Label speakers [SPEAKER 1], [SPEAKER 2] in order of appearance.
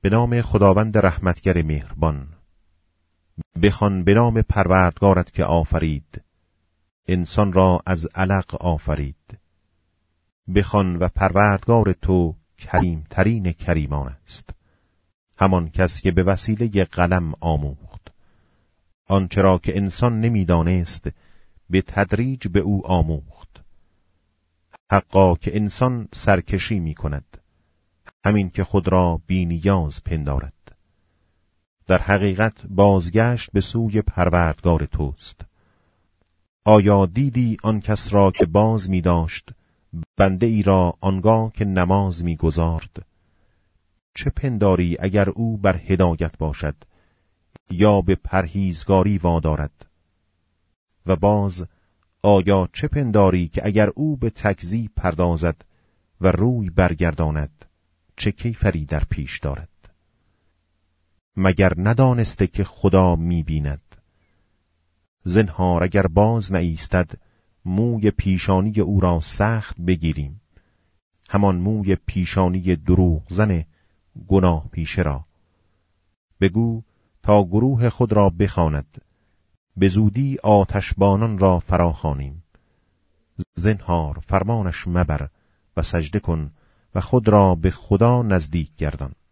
[SPEAKER 1] به نام خداوند رحمتگر مهربان. بخوان به نام پروردگارت که آفرید، انسان را از علق آفرید. بخوان و پروردگار تو کریم ترین کریمان است، همان کس که به وسیله قلم آموخت. آنچه را که انسان نمیدانست به تدریج به او آموخت. حقا که انسان سرکشی می کند، همین که خود را بی نیاز پندارد. در حقیقت بازگشت به سوی پروردگار توست. آیا دیدی آن کس را که باز می داشت بنده ای را آنگاه که نماز می گذارد؟ چه پنداری اگر او بر هدایت باشد یا به پرهیزگاری وادارد؟ و باز آیا چه پنداری که اگر او به تکذیب پردازد و روی برگرداند چه کیفری در پیش دارد؟ مگر ندانسته که خدا می بیند؟ زنهار اگر باز نایستد موی پیشانی او را سخت بگیریم، همان موی پیشانی دروغ زن گناه پیشه را. بگو تا گروه خود را بخواند، به زودی آتشبانان را فراخوانیم. زنهار فرمانش مبر و سجده کن و خود را به خدا نزدیک گردان.